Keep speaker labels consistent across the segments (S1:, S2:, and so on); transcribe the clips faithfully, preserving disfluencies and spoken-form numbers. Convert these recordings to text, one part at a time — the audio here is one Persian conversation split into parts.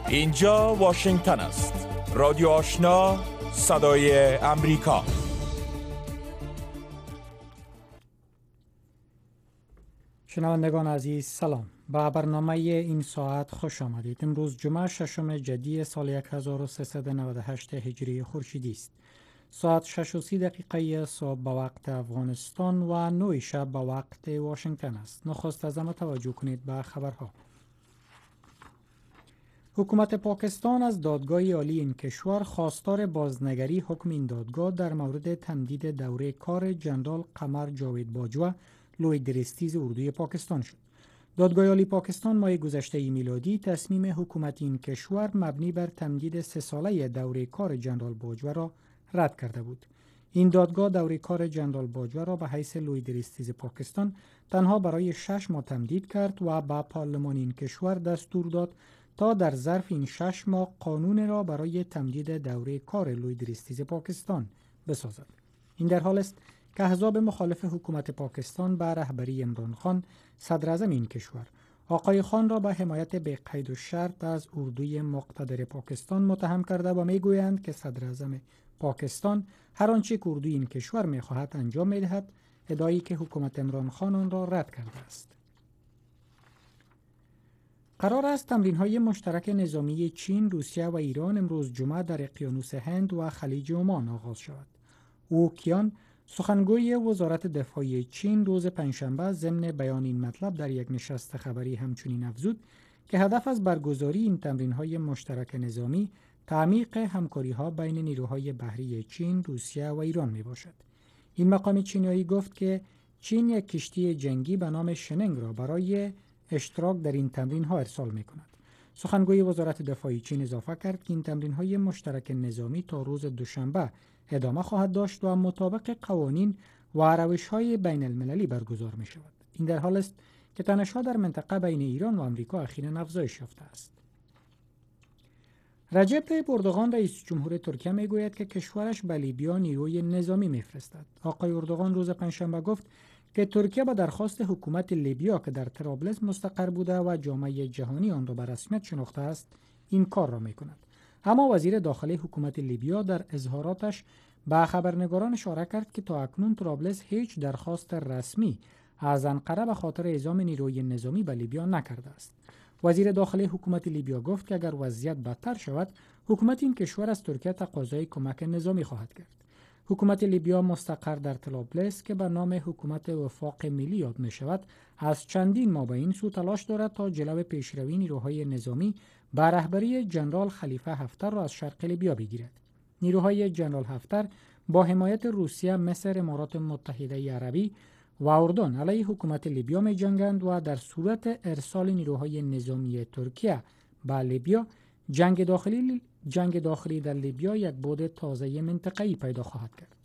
S1: اینجا واشنگتن است. رادیو آشنا، صدای امریکا.
S2: شنوندگان عزیز سلام. با برنامه این ساعت خوش آمدید. امروز جمعه ششم جدی سال هزار و سیصد و نود و هشت هجری خورشیدی است. ساعت شش و سی دقیقه صبح به وقت افغانستان و نه شب به وقت واشنگتن است. نخست از همه توجه کنید به خبرها. حکومت پاکستان از دادگاه عالی این کشور خواستار بازنگری حکم این دادگاه در مورد تمدید دوره کار جنرال قمر جاوید باجوه لوی درستیز اردوی پاکستان شد. دادگاه عالی پاکستان ماه گذشته میلادی تصمیم حکومت این کشور مبنی بر تمدید سه ساله دوره کار جنرال باجوه را رد کرده بود. این دادگاه دوره کار جنرال باجوه را به حیث لوی درستیز پاکستان تنها برای شش ماه تمدید کرد و به پارلمان این کشور دستور داد تا در ظرف این شش ماه قانون را برای تمدید دوره کار لوی درستیز پاکستان بسازد. این در حال است که احزاب مخالف حکومت پاکستان به رهبری عمران خان صدر اعظم این کشور آقای خان را به حمایت بی قید و شرط از اردوی مقتدر پاکستان متهم کرده و میگویند که صدر اعظم پاکستان هر آنچه که اردوی این کشور میخواهد انجام میدهد، ادعایی که حکومت عمران خان آن را رد کرده است. قرار است تمرین‌های مشترک نظامی چین، روسیه و ایران امروز جمعه در اقیانوس هند و خلیج عمان آغاز شود. او کیان، سخنگوی وزارت دفاع چین، روز پنجشنبه ضمن بیان این مطلب در یک نشست خبری همچنین افزود که هدف از برگزاری این تمرین‌های مشترک نظامی تعمیق همکاری‌ها بین نیروهای بحری چین، روسیه و ایران میباشد. این مقام چینی گفت که چین یک کشتی جنگی به نام شننگ را برای اشتراک در این تمرین‌ها ارسال می‌کند. سخنگوی وزارت دفاع چین اضافه کرد که این تمرین‌های مشترک نظامی تا روز دوشنبه ادامه خواهد داشت و مطابق قوانین و روش‌های بین‌المللی برگزار می‌شود. این در حال است که تنش‌ها در منطقه بین ایران و آمریکا اخیراً افزایش یافته است. رجب طیب اردوغان رئیس جمهور ترکیه میگوید که کشورش به لیبیا نیروی نظامی می‌فرستد. آقای اردوغان روز پنجشنبه گفت که ترکیه به درخواست حکومت لیبیا که در طرابلس مستقر بوده و جامعه جهانی آن را به رسمیت شناخته است این کار را می‌کند. اما وزیر داخلی حکومت لیبیا در اظهاراتش به خبرنگاران اشاره کرد که تا اکنون طرابلس هیچ درخواست رسمی از انقره به خاطر اعزام نیروی نظامی به لیبیا نکرده است. وزیر داخلی حکومت لیبیا گفت که اگر وضعیت بدتر شود، حکومت این کشور از ترکیه تقاضای کمک نظامی خواهد کرد. حکومت لیبیا مستقر در طرابلس که به نام حکومت وفاق ملی یاد می شود، از چندین ماه به این سو تلاش دارد تا جلو پیشروی نیروهای نظامی به رهبری جنرال خلیفه حفتر را از شرق لیبیا بگیرد. نیروهای جنرال حفتر با حمایت روسیه، مصر، امارات متحده عربی و اردن علیه حکومت لیبیا می جنگند و در صورت ارسال نیروهای نظامی ترکیه به لیبیا، جنگ داخلی جنگ داخلی در لیبیا یک بعد تازه منطقه‌ای پیدا خواهد کرد.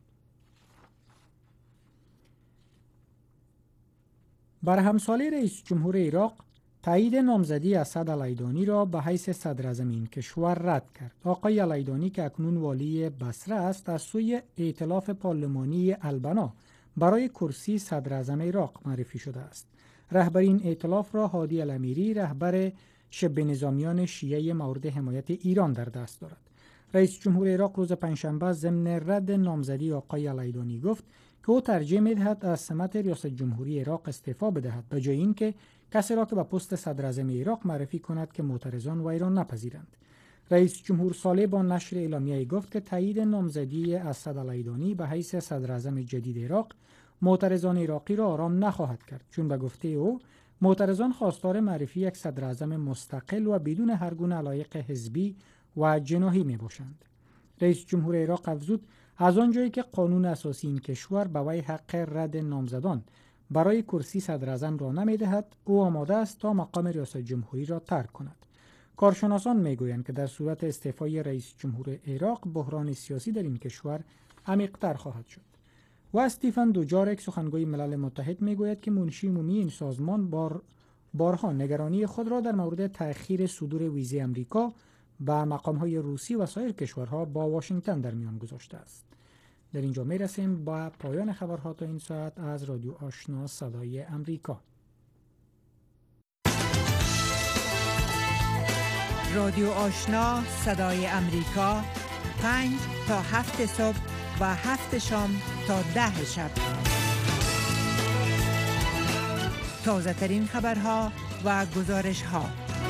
S2: بر همسالی رئیس جمهور عراق تایید نامزدی اسد العیدانی را به حیث صدر اعظم این کشور رد کرد. آقای العیدانی که اکنون والی بصره است، از سوی ائتلاف پارلمانی البنا برای کرسی صدر اعظم عراق معرفی شده است. رهبر این ائتلاف را هادی الامیری، رهبر شبه نظامیان شیعه مورد حمایت ایران در دست دارد. رئیس جمهور عراق روز پنجشنبه ضمن رد نامزدی آقای العیدانی گفت که او ترجیح می‌دهد از سمت ریاست جمهوری عراق استعفا بدهد به جای اینکه کسی را که به پست صدر اعظم عراق معرفی کند که معترضان و ایران نپذیرند. رئیس جمهور صالح با نشر اعلامیه‌ای گفت که تایید نامزدی اسد العیدانی به حیث صدر اعظم جدید عراق معترضان عراقی را آرام نخواهد کرد، چون به گفته او معترضان خواستار معرفی یک صدر اعظم مستقل و بدون هر گونه علایق حزبی و جناحی میباشند. رئیس جمهور عراق افزود از آنجایی که قانون اساسی این کشور به وی حق رد نامزدان برای کرسی صدر اعظم را نمیدهد، او آماده است تا مقام ریاست جمهوری را ترک کند. کارشناسان میگویند که در صورت استعفای رئیس جمهور عراق، بحران سیاسی در این کشور عمیق‌تر خواهد شد. و استیفن دوجارک، سخنگوی ملل متحد، میگوید که منشی عمومی این سازمان بار بارها نگرانی خود را در مورد تأخیر صدور ویزه امریکا به مقام‌های روسی و سایر کشورها با واشنگتن در میان گذاشته است. در اینجا میرسیم با پایان خبرها تا این ساعت از رادیو آشنا صدای امریکا.
S3: رادیو آشنا صدای امریکا، پنج تا هفت صبح و هفت شام تا ده شب. تازه ترین خبرها و گزارش ها.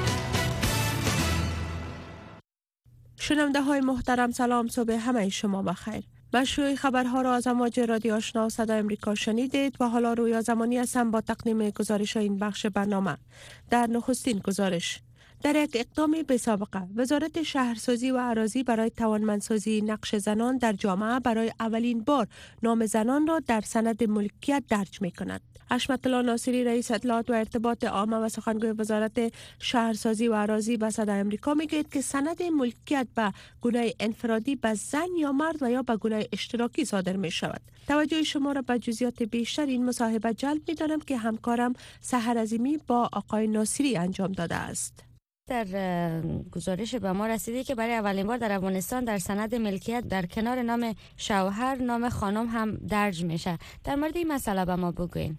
S4: شنونده های محترم، سلام، صبح همه شما بخیر. مشروع خبرها را از امواج رادیو آشنا صدای امریکا شنیدید و حالا رویا زمانی هستم با تقدیم گزارش این بخش برنامه. در نخستین گزارش، در یک اقدام بی سابقه، وزارت شهرسازی و اراضی برای توانمندسازی نقش زنان در جامعه برای اولین بار نام زنان را در سند ملکیت درج می کند. حشمت الله ناصری، رئیس اطلاعات و ارتباط عامه و سخنگوی وزارت شهرسازی و اراضی به صدای امریکا میگوید که سند ملکیت به گونه انفرادی به زن یا مرد و یا به گونه اشتراکی صادر می شود. توجه شما را به جزئیات بیشتر این مصاحبه جلب می دارم که همکارم سحر عظیمی با آقای ناصری انجام داده است.
S5: در گزارش به ما رسیده که برای اولین بار در افغانستان در سند ملکیت در کنار نام شوهر نام خانم هم درج میشه. در مورد این مسئله به ما بگوین.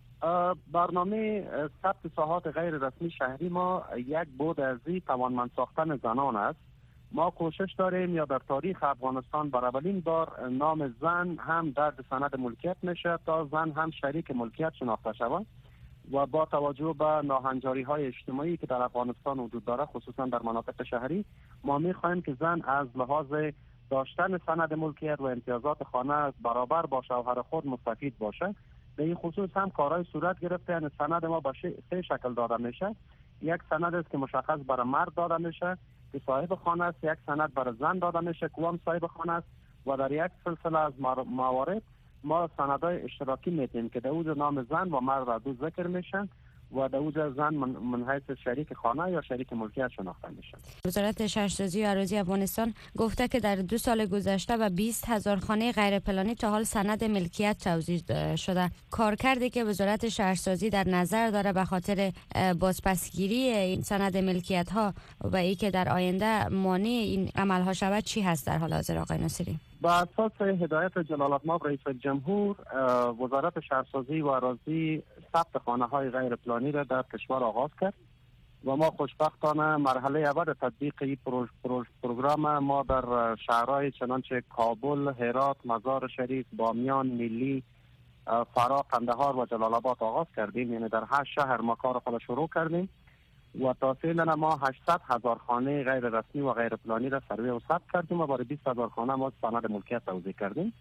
S6: برنامه ثبت ساحات غیر رسمی شهری ما یک بود از توانمند ساختن زنان است. ما کوشش داریم یا در تاریخ افغانستان بر اولین بار نام زن هم در سند ملکیت میشه تا زن هم شریک ملکیت شناخته شود و با توجه به ناهنجاری های اجتماعی که در افغانستان وجود داره، خصوصا در مناطق شهری، ما میخواهیم که زن از لحاظ داشتن سند ملکیت و امتیازات خانه برابر با شوهر خود مستفید باشه. به این خصوص هم کارهای صورت گرفته. یعنی سند ما به سه شکل داده میشه. یک سند است که مشخص برای مرد داده میشه که صاحب خانه است، یک سند برای زن داده میشه که هم صاحب خانه است و در یک سلسله از موارد ما سندهای اشتراکی میتیم که در اوج نام زن و مرد را دو ذکر میشن و در اوج زن من, من حیث شریک خانه یا شریک ملکیت شناخته میشن.
S5: وزارت شهرسازی و اراضی افغانستان گفته که در دو سال گذشته به بیست هزار خانه غیر پلانی تا حال سند ملکیت توزیع شده. کارکردی که وزارت شهرسازی در نظر داره به خاطر بازپسگیری این سند ملکیت ها و ای که در آینده مانع این عمل ها شود چی هست در حال حاضر آقای ناصری؟
S6: با اساس هدایت جلال الملک رئیس جمهور، وزارت شهرسازی و اراضی ثبت خانه های غیر پلانی را در کشور آغاز کرد و ما خوشبختانه مرحله اول تطبیق این پروژ پروژ پروگرام ما در شهرهای چنانچه کابل، هرات، مزار شریف، بامیان، نیلی، فرا، قندهار و جلال آباد آغاز کردیم. یعنی در هشت شهر ما کار خود شروع کردیم و تا فعلا ما هشتصد هزار خانه غیر رسمی و غیر پلانی را سروی و ثبت کردیم و برای بیست هزار خانه ما سند ملکیت توزیع کردیم.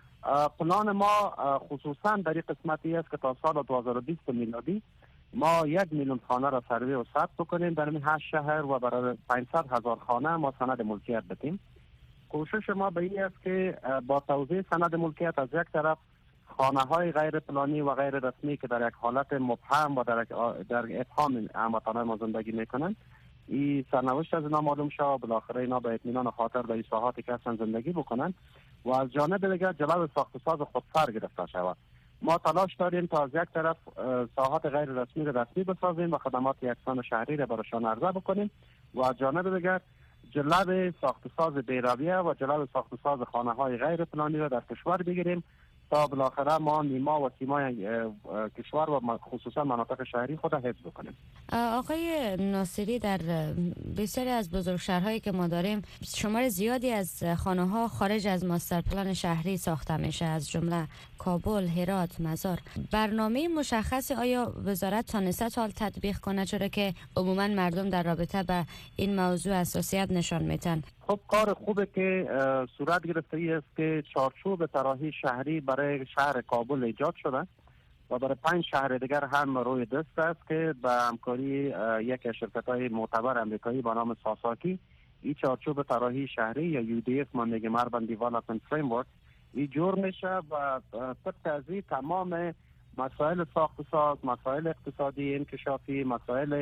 S6: پلان ما خصوصا در این قسمتی است که تا سال دو هزار و بیست میلادی ما یک میلیون خانه را سروی و ثبت بکنیم در این هشت شهر و برای پانصد هزار خانه ما سند ملکیت بدیم. کوشش ما به این است که با توزیع سند ملکیت از یک طرف خانه های غیر پلانی و غیر رسمی که در یک حالت مبهم و در در ابهام هموطنان ما زندگی میکنند، این سرنوشت از اینا معلوم شد و بالاخره اینا به اطمینان خاطر در این ساحاتی که هستن زندگی بکنند و از جانب دیگر جلو ساخت و ساز خودسر گرفته شود. ما تلاش داریم تا از یک طرف ساحات غیر رسمی را رسمی بسازیم و خدمات یکسان شهری را برایشان عرضه بکنیم و از جانب دیگر جلو ساخت و ساز بی‌رویه و جلو ساخت و ساز خانه های غیر پلانی را در کشور بگیریم تا بالاخره ما نیما و سیمای کشور و خصوصا مناطق شهری خود حفظ بکنیم.
S5: آقای ناصری، در بسیاری از بزرگ شهرهایی که ما داریم شمار زیادی از خانه ها خارج از ماستر پلان شهری ساخته میشه، از جمله کابل، هرات، مزار. برنامه مشخص آیا وزارت تانسته تا حال تطبیق کنه، چرا که عموما مردم در رابطه به این موضوع حساسیت نشان میتن؟
S6: خب کار خوبه که صورت گرفته ای است که چارچوب طراحی شهری برای شهر کابل ایجاد شده و برای پنج شهر دیگر هم روی دست است که به همکاری یک شرکت‌های معتبر امریکایی به نام ساساکی این چارچوب طراحی شهری یا یو دی اف ما میگیم Urban Development Framework این جور میشه و طبق از این تمام مسائل ساخت و ساز، مسائل اقتصادی، انکشافی، مسائل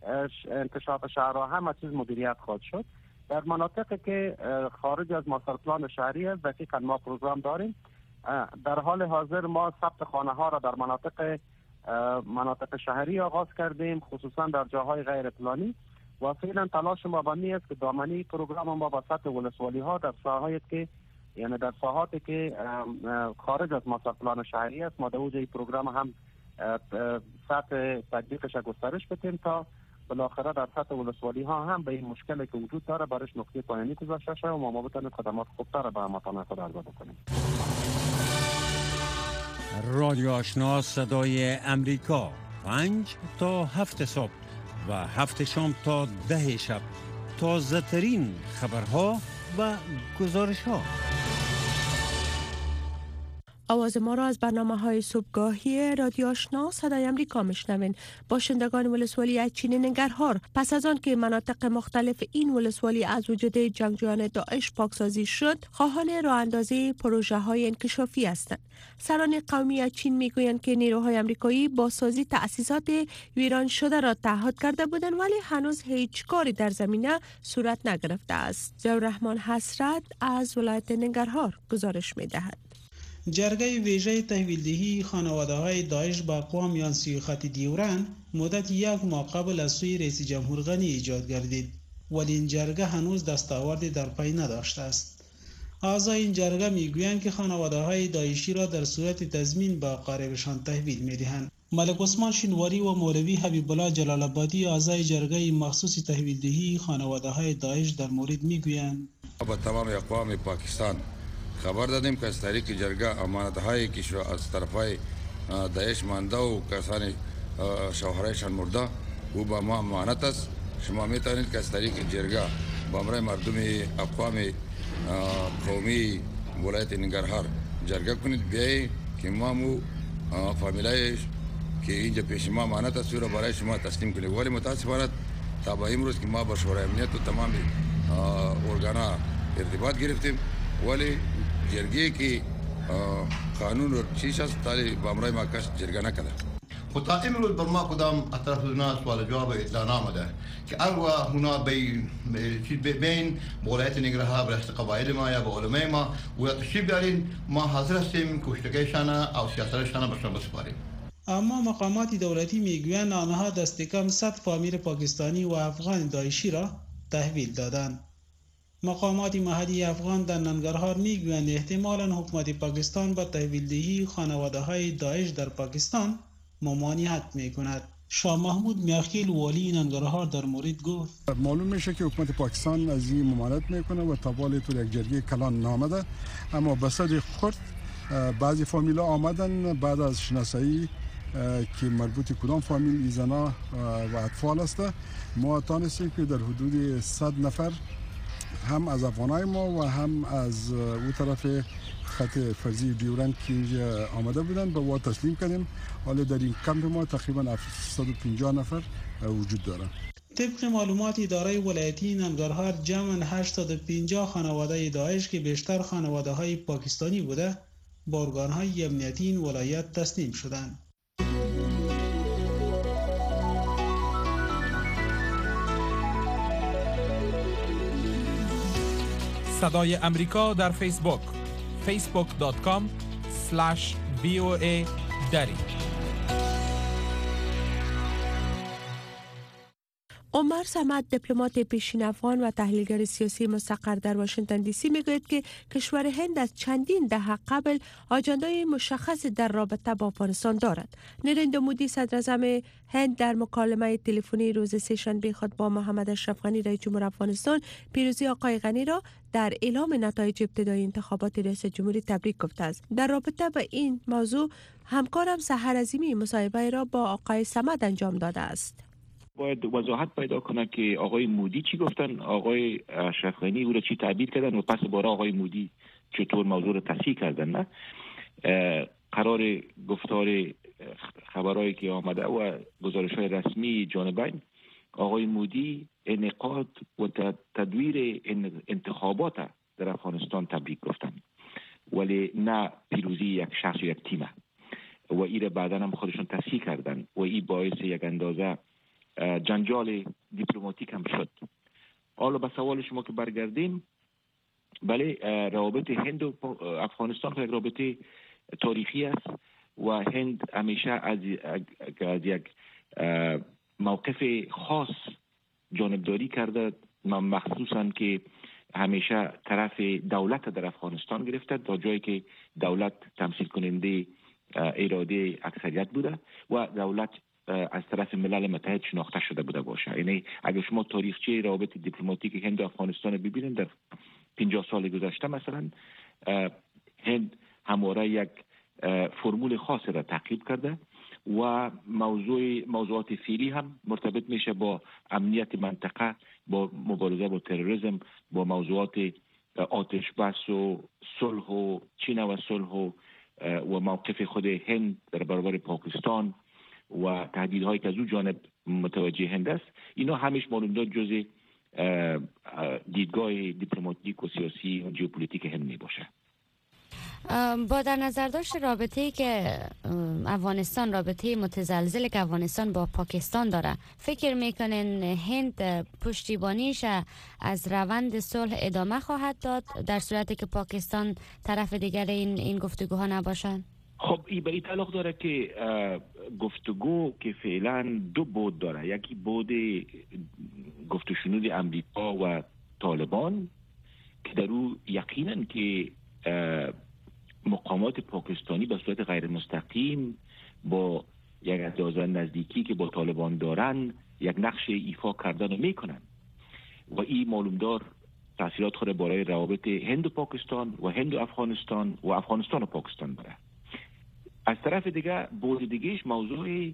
S6: انکشاف شهرها همه چیز مدیریت خواهد شد. در مناطقی که خارج از ماستر پلان شهری است دقیقاً ما پروگرام داریم. در حال حاضر ما ثبت خانه ها را در مناطق مناطق شهری آغاز کردیم، خصوصا در جاهای غیر پلانی و فعلا تلاش ما بانی است که دامنی پروگرام ما با سطح ولسوالی ها در ساحاتی که یعنی در ساحاتی که خارج از ماستر پلان شهری است ما در اوج این پروگرام هم سطح تطبیقش گسترش بدیم تا بالاخره در سطح ولسوالی ها هم به این مشکلی که وجود داره برش نقطه پایانی گذاشته شده و ما بتونیم خدمات خوبتر به هموطنان خود عرضه بکنیم.
S7: رادیو آشنا صدای امریکا، پنج تا هفت صبح و هفت شام تا ده شب، تازه ترین خبرها و گزارش ها.
S4: آواز ما را از برنامه های صبحگاهی رادیو آشنا صدای امریکا میشنوین. باشندگان ولسوالی اچین ننگرهار پس از آن که مناطق مختلف این ولسوالی از وجود جنگجویان داعش پاکسازی شد، خواهان راه اندازی پروژه های انکشافی هستند. سران قومی اچین میگویند که نیروهای امریکایی با سازی تأسیسات ویران شده را تعهد کرده بودند، ولی هنوز هیچ کاری در زمینه صورت نگرفته است. ضیاءالرحمن حسرت از ولایت ننگرهار گزارش میدهد.
S8: جرگه ویژه تحویلدهی خانواده‌های داعش با اقوام یانسی خط دیورن مدت یک ماه قبل از سوی رئیس جمهور غنی ایجاد گردید، ولی این جرگه هنوز دستاوردی در پی نداشته است. اعضای این جرگه میگویند که خانواده‌های داعشی را در صورت تضمین به اقاربشان تحویل می‌دهند. ملک عثمان شینواری و مولوی حبیب الله جلال آبادی اعضای جرگه مخصوص تحویلدهی خانواده‌های داعش در مورد میگویند:
S9: با تمام اقوام پاکستان خبر دادیم که از طریق جرگه امانت‌هایی که از طرفای داعش مانده و کسانی شوهرایشان مرده او با ما امانت است. شما میتونید که از طریق جرگه با امرای مردم اقوام قومی ولایت ننگرهار جرگه کنید، بیایی که ما مو فامیلای که اینجا پیش ما امانت است رو برای شما تسلیم کنیم. ولی متاسفانه تا به امروز که ما با شورای امنیت و تمام ارگانا ارتباط گرفتیم، ولی جرگه که قانون و چیز است تالی با امرای ما کس جرگه نکده.
S10: و تا امروز بر ما کدام اطراف دنیا سوال جواب اطلاع نامده که اروى هنا بين بين ولایت ننگرهار برست قبایل ما یا با علمای ما و تشریف دارین، ما حاضر هستیم کشتگیشان او سیاستشان برشان بسپاریم.
S8: اما مقامات دولتی میگویند آنها دست کم صد فامیل پاکستانی و افغان داعشی را تحویل دادند. مقامات محلی افغان در ننگرهار میگویند احتمالاً حکومت پاکستان با تحویلدهی خانواده‌های داعش در پاکستان ممانعت میکند. شاه محمود میاخیل والی ننگرهار در مورد گفت:
S11: معلوم میشه که حکومت پاکستان از این ممانعت میکنه و تابال تو یک جرگه کلان نامده، اما بسد خرد بعضی فامیلا آمدن بعد از شناسایی که مربوط کدام فامیل زنا و اطفال است. ما تانستیم که در حدود صد نفر هم از افغانای ما و هم از اون طرف خط فرضی دیورند که اینجا آمده بودن به واد تسلیم کردیم. حالا در این کمپ ما تقریبا هفتصد و پنجاه نفر وجود داره.
S8: طبق معلومات اداره ولایتی ننگرهار جمعاً هشتصد و پنجاه خانواده داعش که بیشتر خانواده های پاکستانی بوده با ارگان‌های امنیتی این ولایت تسلیم شدند.
S1: صدای امریکا در فیسبوک فیسبوک دات کام اسلش وی او ای دری.
S4: عمر صمد، دیپلمات پیشین افغان و تحلیلگر سیاسی مستقر در واشنگتن دی سی میگوید که کشور هند از چندین دهه قبل آجندای مشخصی در رابطه با افغانستان دارد. نریندرا مودی صدر اعظم هند در مکالمه تلفنی روز سه‌شنبه خود با محمد اشرف غنی رئیس جمهور افغانستان پیروزی آقای غنی را در اعلام نتایج ابتدایی انتخابات ریاست جمهوری تبریک گفته است. در رابطه با این موضوع همکارم سحر عظیمی مصاحبه را با آقای صمد انجام داده است.
S12: باید وضاحت پیدا کنه که آقای مودی چی گفتن، آقای اشرف غنی او را چی تعبیر کردن و پس بارا آقای مودی چطور موضوع را تصحیح کردن. نه قرار گفتار خبرایی که آمده و گزارش‌های رسمی جانبین، آقای مودی انعقاد و تدویر انتخابات در افغانستان تبریک گفتن، ولی نه پیروزی یک شخص و یک تیمه، و این را بعدا هم خودشون تصحیح کردن و این باعث یک اندازه جنجال دیپلماتیک هم شد. حالا به سوال شما که برگردیم، بله، روابط هند و افغانستان یک رابطه تاریخی است و هند همیشه از, از یک موقف خاص جانبداری کرده، مخصوصا که همیشه طرف دولت در افغانستان گرفته تا جایی که دولت تمثیل کننده اراده اکثریت بوده و دولت از طرف ملل متحد شناخته شده بوده باشه. یعنی اگر شما تاریخچه روابط دیپلماتیک هند و افغانستان ببینید در پنجاه سال گذشته مثلا هند همواره یک فرمول خاصی را تعقیب کرده و موضوع موضوعات فعلی هم مرتبط میشه با امنیت منطقه، با مبارزه با تروریسم، با موضوعات آتش بس و صلح و چین و صلح و و موقف خود هند در برابر پاکستان و تهدیدهایی که از اون جانب متوجه هند است. اینا همیش معلوم داد جزء دیدگاه دیپلماتیک و سیاسی و ژئوپلیتیک هند می باشه.
S5: با در نظر داشت رابطه‌ای که افغانستان، رابطه متزلزل که افغانستان با پاکستان داره، فکر میکنین هند پشتیبانیش از روند صلح ادامه خواهد داد در صورتی که پاکستان طرف دیگر این این گفتگوها نباشند؟
S12: خب این به این تعلق داره که گفتگو که فعلا دو بود داره. یکی بود گفت و شنود امریکا و طالبان که در او یقینا که مقامات پاکستانی به صورت غیر مستقیم با یک اندازه نزدیکی که با طالبان دارن یک نقش ایفا کردن میکنن و این معلومدار تاثیرات خود برای روابط هند و پاکستان و هند و افغانستان و افغانستان و پاکستان داره. از طرف دیگه بود دیگهش موضوع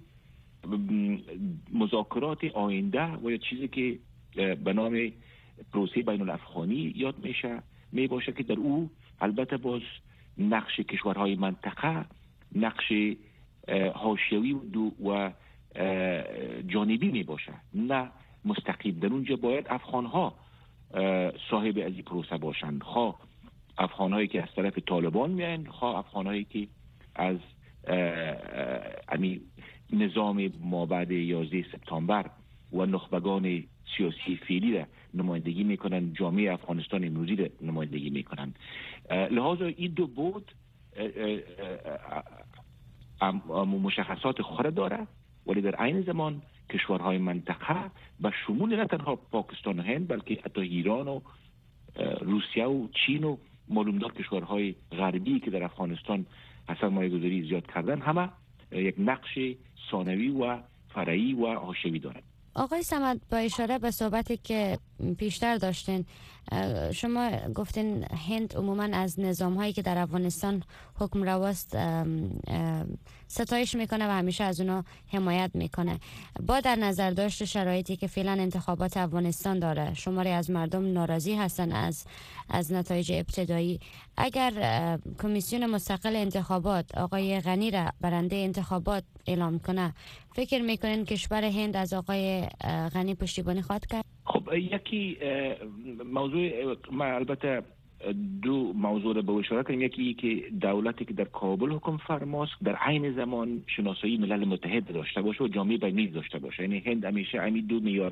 S12: مذاکرات آینده و یا چیزی که به نام پروسه بین الافغانی یاد میشه می باشه که در او البته باز نقش کشورهای منطقه نقش حاشیوی و جانبی می باشه، نه مستقیم. در اونجا باید افغانها صاحب از این پروسه باشند، خواه افغانهایی که از طرف طالبان میان، خواه افغانهایی که از امی نظام مابعد یازده سپتامبر و نخبگان سیاسی فعلی را نمایندگی میکنن، جامعه افغانستان امروزی را نمایندگی میکنن. لحاظا این دو بود مشخصات خود داره، ولی در عین زمان کشورهای منطقه به شمول نه تنها پاکستان و هند بلکه حتی ایران و روسیه و چین و معلومدار کشورهای غربی که در افغانستان اصلا مایه‌گذاری زیاد کردن همه یک نقش ثانوی و فرعی و حاشیه‌ای دارند.
S5: آقای صمد، با اشاره به صحبتی که پیشتر داشتین، شما گفتین هند عموما از نظام‌هایی که در افغانستان حکم رواست ستایش میکنه و همیشه از اونا حمایت میکنه. با در نظر داشت شرایطی که فعلا انتخابات افغانستان داره، شماری از مردم ناراضی هستن از از نتایج ابتدایی. اگر کمیسیون مستقل انتخابات آقای غنی را برنده انتخابات اعلام کنه، فکر میکنین کشور هند از آقای غنی پشتیبانی خواهد کرد؟
S12: خب یکی موضوع، ما البته دو موضوع را به اشاره کنیم. یکی که دولتی که در کابل حکم فرماست در عین زمان شناسایی ملل متحد داشته باشه و جامعه بین‌المللی داشته باشه. یعنی هند همیشه همین دو معیار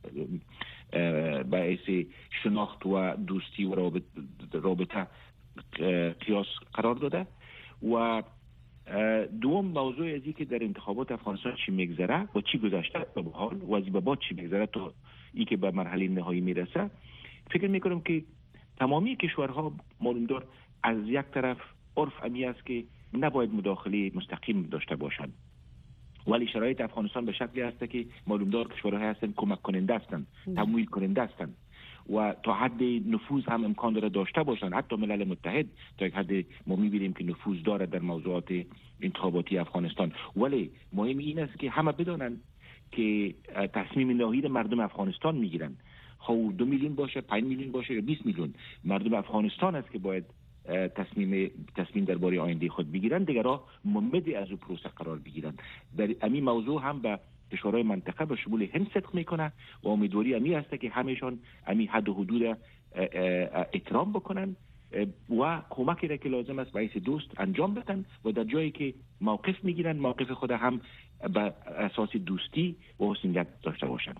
S12: باعث شناخت و دوستی و رابطه, رابطه قیاس قرار داده. و دوم موضوع ازی که در انتخابات افغانستان چی میگذره و چی گذشته به حال و از به بعد چی میگذره تا ای که به مرحله نهایی میرسه، فکر میکنم که تمامی کشورها معلومدار از یک طرف عرف امی است که نباید مداخله مستقیم داشته باشند، ولی شرایط افغانستان به شکلی هست که معلومدار کشورها هستند کمک کننده هستند، تمویل کننده هستند و تا حد نفوذ هم امکان داره داشته باشند. حتی ملل متحد تا یک حد ما میبینیم که نفوذ داره در موضوعات انتخاباتی افغانستان. ولی مهم این است که همه بدانند که تصمیم نهایی مردم افغانستان میگیرن، خب دو میلیون باشه، پنج میلیون باشه یا بیست میلیون، مردم افغانستان است که باید تصمیم تصمیم درباره آینده خود بگیرن، دیگرها ممد از او پروسه قرار بگیرن. در همین موضوع هم به کشورهای منطقه به شمول هند صدق میکنه و امیدواری امی است که همهشان همین حد و حدود احترام بکنن و کمکی را که لازم است باعث دوست انجام بدن و در جایی که موقف میگیرن موقف خود هم به اساس دوستی و حسن نیت داشته باشند.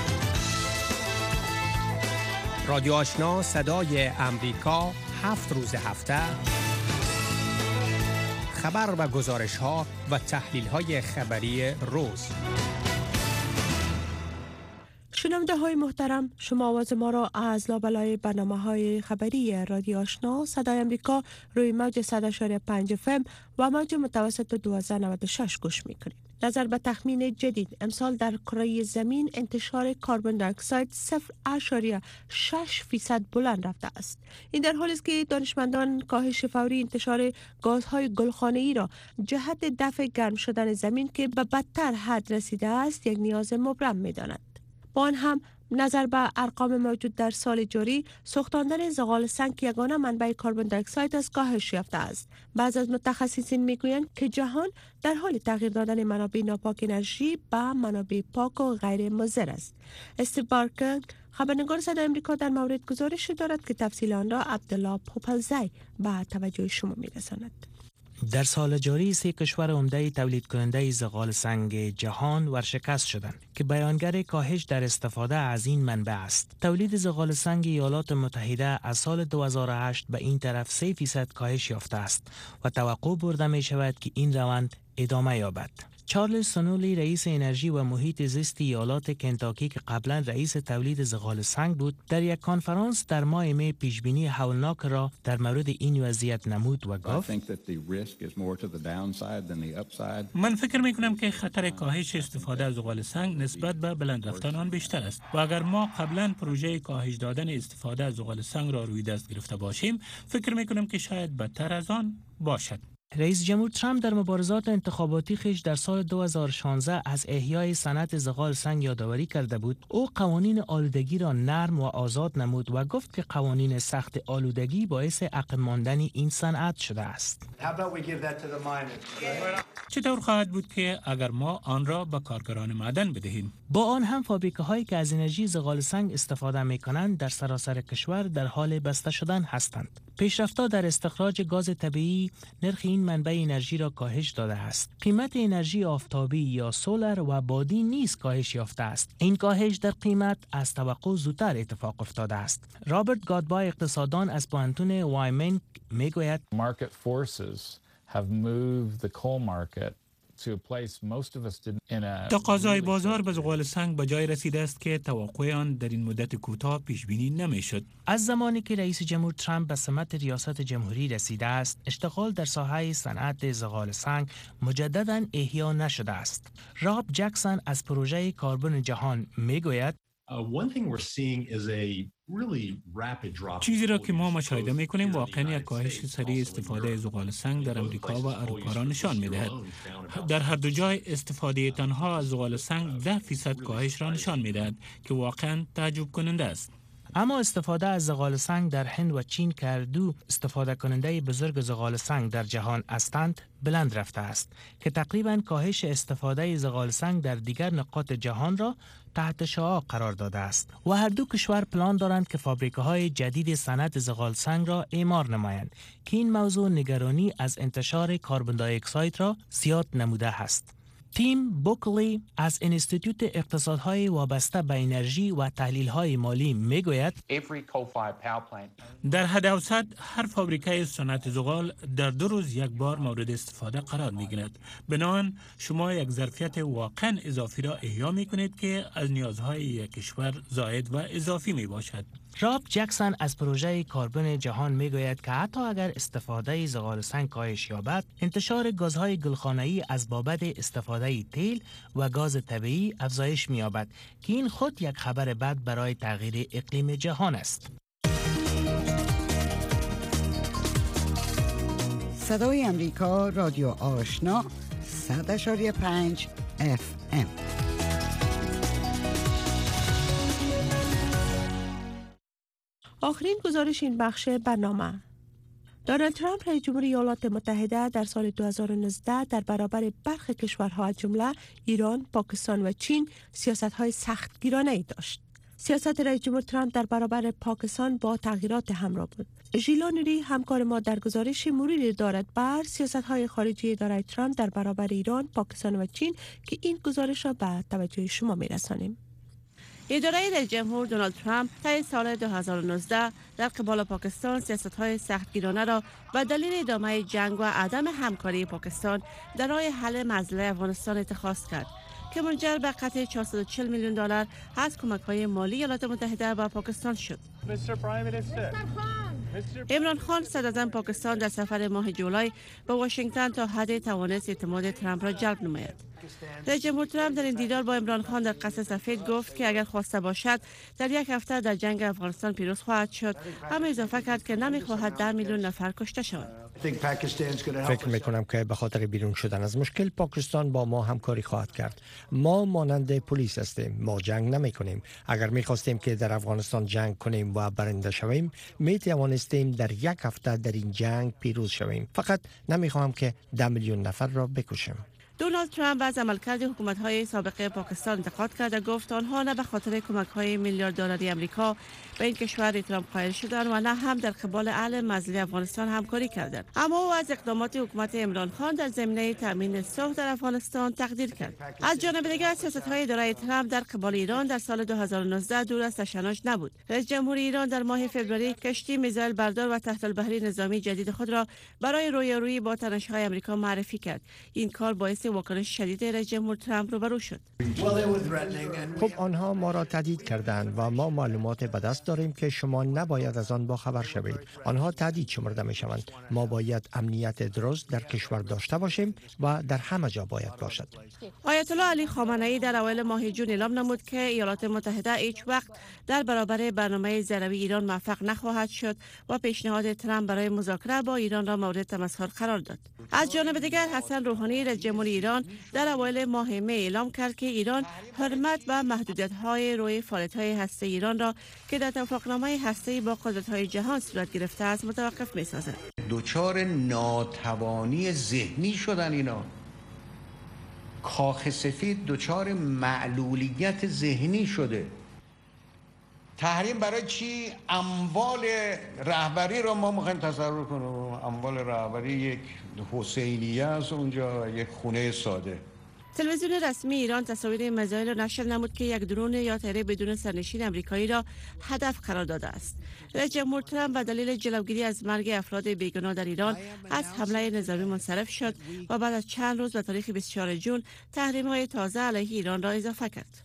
S13: رادیو آشنا صدای امریکا، هفت روز هفته خبر و گزارش ها و تحلیل های خبری روز.
S4: شنونده های محترم، شما آواز ما را از لابلای برنامه های خبری رادیو آشنا صدای امریکا روی موج صد و پنج اف ام و موج متوسط دویست و نود و شش گوش میکنید. نظر به تخمین جدید امسال در کره زمین انتشار کربن دی اکساید صفر اشاریه شش فیصد بلند رفته است. این در حالی است که دانشمندان کاهش فوری انتشار گازهای گلخانه‌ای را جهت دفع گرم شدن زمین که به بدتر حد رسیده است یک نیاز مبرم می‌دانند. با آن هم نظر به ارقام موجود در سال جاری، سوختاندن زغال سنگ یگانه منبع کربن دی اکساید از کاهش یافته است. بعضی از متخصصین میگویند که جهان در حال تغییر دادن منابع ناپاک انرژی به منابع پاک و غیر مضر است. استیو بارکر، خبرنگار صدای آمریکا، در مورد گزارش دارد که تفصیل آن را عبدالله پوپلزی به توجه شما میرساند.
S14: در سال جاری سه کشور عمده تولید کننده زغال سنگ جهان ورشکست شدند که بیانگر کاهش در استفاده از این منبع است. تولید زغال سنگ ایالات متحده از سال دو هزار و هشت به این طرف سه فیصد کاهش یافته است و توقع برده می شود که این روند ادامه یابد. چارلز سنولی، رئیس انرژی و محیط زیست ایالات کنتاکی که قبلا رئیس تولید زغال سنگ بود، در یک کنفرانس در ماه می پیشبینی هولناک را در مورد این وضعیت نمود و گفت:
S15: من فکر می کنم که خطر کاهش استفاده از زغال سنگ نسبت به بلند رفتن آن بیشتر است و اگر ما قبلا پروژه کاهش دادن استفاده از زغال سنگ را روی دست گرفته باشیم، فکر می کنم که شاید بدتر از آن باشد.
S14: رئیس جمهور ترامپ در مبارزات انتخاباتی خیش در سال دو هزار و شانزده از احیای صنعت زغال سنگ یادآوری کرده بود. او قوانین آلودگی را نرم و آزاد نمود و گفت که قوانین سخت آلودگی باعث عقب ماندن این صنعت شده است.
S15: چطور خواهد بود که اگر ما آن را به کارگران معدن بدهیم؟
S14: با آن هم فابریکه هایی که از انرژی زغال سنگ استفاده می کنند در سراسر کشور در حال بسته شدن هستند. پیشرفت‌ها در استخراج گاز طبیعی نرخ این منبع انرژی را کاهش داده است. قیمت انرژی آفتابی یا سولر و بادی نیز کاهش یافته است. این کاهش در قیمت از توقع زودتر اتفاق افتاده است. رابرت گادبای، اقتصاددان از پوهنتون وایمنگ، میگوید:
S16: Market forces have moved the coal market
S15: تقاضای بازار به زغال سنگ به جای رسیده است که توقع آن در این مدت کوتاه پیش بینی نمیشد.
S14: از زمانی که رئیس جمهور ترامپ به سمت ریاست جمهوری رسیده است، اشتغال در ساحه صنعت زغال سنگ مجددا احیا نشده است. راب جکسون از پروژه کربن جهان میگوید:
S15: چیزی را که ما مشاهده می‌کنیم واقعاً یک کاهش سریع استفاده از زغال سنگ در امریکا و اروپا نشان می‌دهد. در هر دو جای استفاده تنها از زغال سنگ ده فیصد کاهش را نشان می‌دهد که واقعاً تعجب کننده است.
S14: اما استفاده از زغال سنگ در هند و چین که هر دو استفاده کننده بزرگ زغال سنگ در جهان هستند بلند رفته است که تقریباً کاهش استفاده زغال سنگ در دیگر نقاط جهان را تحت شعاع قرار داده است و هر دو کشور پلان دارند که فابریکه‌های جدید صنعت زغال سنگ را اعمار نمایند که این موضوع نگرانی از انتشار کربن دی اکساید را زیاد نموده است. تیم بوکلی از انستیتوت اقتصادهای وابسته به انرژی و تحلیل‌های مالی میگوید:
S15: در حد اوسط هر فابریکه صنعت زغال در دو روز یک بار مورد استفاده قرار می‌گیرد. بنابراین شما یک ظرفیت واقعاً اضافی را احیا می‌کنید که از نیازهای یک کشور زائد و اضافی میباشد.
S14: راب جکسون از پروژه کربن جهان میگوید که حتی اگر استفاده زغال سنگ کاهش یابد، انتشار گازهای گلخانه‌ای از بابت استفاده تیل و گاز طبیعی افزایش می‌یابد که این خود یک خبر بد برای تغییر اقلیم جهان است.
S17: صدای امریکا، رادیو آشنا، صد و پنج اف ام.
S4: آخرین گزارش این بخش برنامه. دونالد ترامپ رئیس جمهور ایالات متحده در سال دو هزار و نوزده در برابر برخی کشورها از جمله ایران، پاکستان و چین سیاست‌های سختگیرانه‌ای داشت. سیاست رئیس جمهور ترامپ در برابر پاکستان با تغییرات همراه بود. ژیلا نوری همکار ما در گزارش مروری دارد بر سیاست‌های خارجی اداره ترامپ در برابر ایران، پاکستان و چین که این گزارش را به توجه شما می‌رسانیم. اداره رئیس جمهور دونالد ترامپ طی سال دو هزار و نوزده در قبال پاکستان سیاست‌های سختگیرانه را به دلیل ادامه جنگ و عدم همکاری پاکستان در راه حل مسئله افغانستان اتخاذ کرد که منجر به قطع چهارصد و چهل میلیون دلار از کمک‌های مالی ایالات متحده به پاکستان شد. عمران خان صدراعظم پاکستان در سفر ماه جولای به واشنگتن تا حد توانست اعتماد ترامپ را جلب نماید. رئیس جمهور ترامپ در این دیدار با عمران خان در قصر سفید گفت که اگر خواسته باشد در یک هفته در جنگ افغانستان پیروز خواهد شد، اما اضافه کرد که نمیخواهد ده میلیون نفر کشته شوند.
S18: فکر میکنم که به خاطر بیرون شدن از مشکل پاکستان با ما همکاری خواهد کرد. ما مانند پلیس هستیم، ما جنگ نمی کنیم. اگر میخواستیم که در افغانستان جنگ کنیم و برنده شویم، می توانستیم در یک هفته در این جنگ پیروز شویم. فقط نمیخواهم که ده میلیون نفر را بکشیم.
S4: دونالد ترامپ از عملکرد حکومت‌های سابقه پاکستان انتقاد کرد و گفت آنها نه به خاطر کمک‌های میلیارد دلاری آمریکا به این کشور احترام قائل شدند و نه هم در قبال اهل مظلوم افغانستان همکاری کردند. اما او از اقدامات حکومت عمران خان در زمینه تامین صلح در افغانستان تقدیر کرد. از جانب دیگر سیاست‌های اداره ترامپ در قبال ایران در سال دو هزار و نوزده دور از تشنج نبود. رئیس جمهور ایران در ماه فوریه کشتی میزایل بردار و تحت البحری نظامی جدید خود را برای رویارویی با تنش‌های آمریکا معرفی کرد. این کار باعث واکنش شدید رئیس جمهور ترامپ روبرو شد.
S18: خب آنها ما را تهدید کردند و ما معلومات به دست داریم که شما نباید از آن با خبر شوید. آنها تهدید شمرده می شوند. ما باید امنیت درست در کشور داشته باشیم و در همه جا باید باشد.
S4: آیت الله علی خامنه‌ای در اوایل ماه جون اعلام نمود که ایالات متحده هیچ وقت در برابر برنامه ضروری ایران موفق نخواهد شد و پیشنهاد ترامپ برای مذاکره با ایران را مورد تمسخر قرار داد. از جانب دیگر حسن روحانی رئیس جمهور ایران در اوایل ماه می اعلام کرد که ایران حرمت و محدودیت‌های روی فعالیت‌های هسته ایران را که در توافقنامه هسته‌ای با قدرت‌های جهان صورت گرفته است متوقف می‌سازد.
S19: دوچار ناتوانی ذهنی شدن اینا. کاخ سفید دوچار معلولیت ذهنی شده. تحریم برای چی؟ اموال رهبری را ما می‌خوایم تصرف کنیم. اموال رهبری یک حسینیه است اونجا، یک خونه ساده.
S4: تلویزیون رسمی ایران تصاویر میزایل را نشر نمود که یک درون یا طیاره بدون سرنشین آمریکایی را هدف قرار داده است. رئیس جمهور ترامپ به دلیل جلوگیری از مرگ افراد بیگناه در ایران از حمله نظامی منصرف شد و بعد از چند روز به تاریخ بیست و چهارم ژوئن تحریم‌های تازه علیه ایران را اضافه کرد.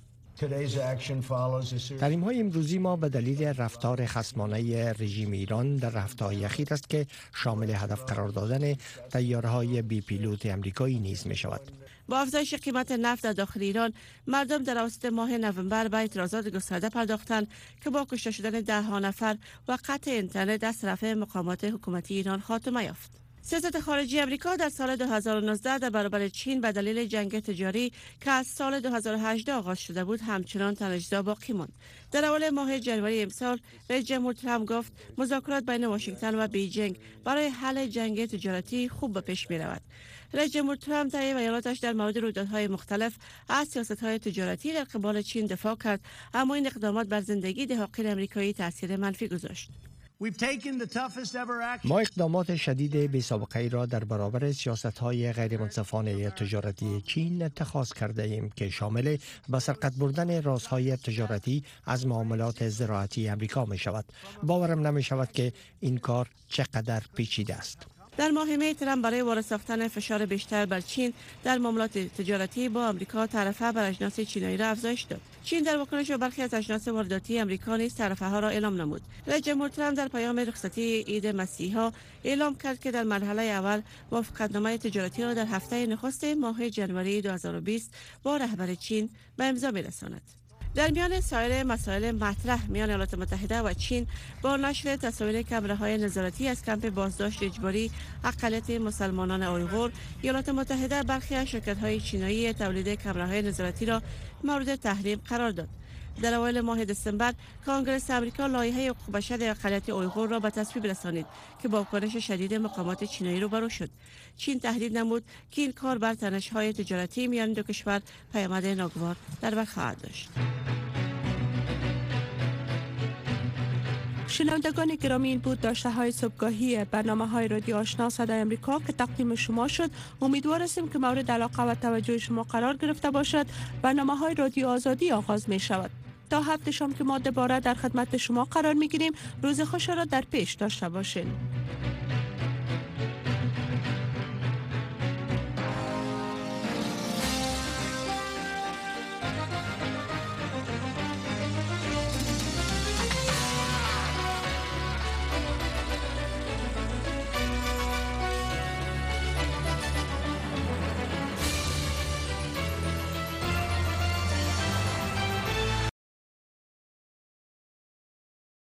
S18: تحریم های امروزی ما به دلیل رفتار خصمانه رژیم ایران در هفته‌های اخیر است که شامل هدف قرار دادن طیاره‌های بی پیلوت آمریکایی نیز می شود.
S4: با افزایش قیمت نفت در داخل ایران، مردم در اواسط ماه نوامبر به اعتراضات گسترده پرداختند که با کشته شدن ده ها نفر و قطع اینترنت از طرف مقامات حکومتی ایران خاتمه یافت. سیاست خارجی آمریکا در سال دو هزار و نوزده در برابر چین به دلیل جنگ تجاری که از سال دو هزار و هجده آغاز شده بود همچنان تنش‌زا باقی ماند. در اول ماه ژانویه امسال رئیس جمهور ترامپ گفت مذاکرات بین واشنگتن و بیجینگ برای حل جنگ تجارتی خوب به پیش می رود. رئیس جمهور ترامپ در ایالاتش در مورد رویدادهای مختلف از سیاست‌های تجارتی در قبال چین دفاع کرد، اما این اقدامات بر زندگی دهاقین آمریکایی تاثیر منفی گذاشت.
S18: ما اقدامات شدید بی‌سابقه ای را در برابر سیاست‌های غیرمنصفانه تجارتی چین اتخاذ کرده ایم که شامل به سرقت بردن رازهای تجارتی از معاملات زراعتی آمریکا می شود. باورم نمی شود که این کار چقدر پیچیده است.
S4: در ماه می ترامپ برای وارد ساختن فشار بیشتر بر چین در معاملات تجارتی با آمریکا تعرفه بر اجناس چینایی را افزایش داد. چین در واکنش به برخی از اجناس وارداتی آمریکا نیز تعرفه ها را اعلام نمود. رئیس جمهور ترامپ در پیام رخصتی عید مسیحا اعلام کرد که در مرحله اول موافقتنامه تجارتی را در هفته نخست ماه ژانویه دو هزار و بیست با رهبر چین به امضا می‌رساند. در میان سایر مسائل مطرح میان ایالات متحده و چین با نشر تصاویر کامراهای نظارتی از کمپ بازداشت اجباری اقلیت مسلمانان اویغور، ایالات متحده برخی از شرکت‌های چینایی تولید کامراهای نظارتی را مورد تحریم قرار داد. در اوایل ماه دسامبر کنگره آمریکا لایحه حقوق بشر اقلیت اویغور را به تصویب رسانید که با واکنش شدید مقامات چینایی روبرو شد. چین تهدید نمود که این کار بر تنش‌های تجارتی میان دو کشور پیامد ناگوار در بر خواهد داشت. شنوندگان گرامی، این بود داشته های صبحگاهی برنامه های رادیو آشنا صدای امریکا که تقدیم شما شد. امیدوار هستیم که مورد علاقه و توجه شما قرار گرفته باشد. برنامه های رادیو آزادی آغاز می شود. تا هفته شام که ما دوباره در خدمت شما قرار می گیریم. روز خوش را در پیش داشته باشین.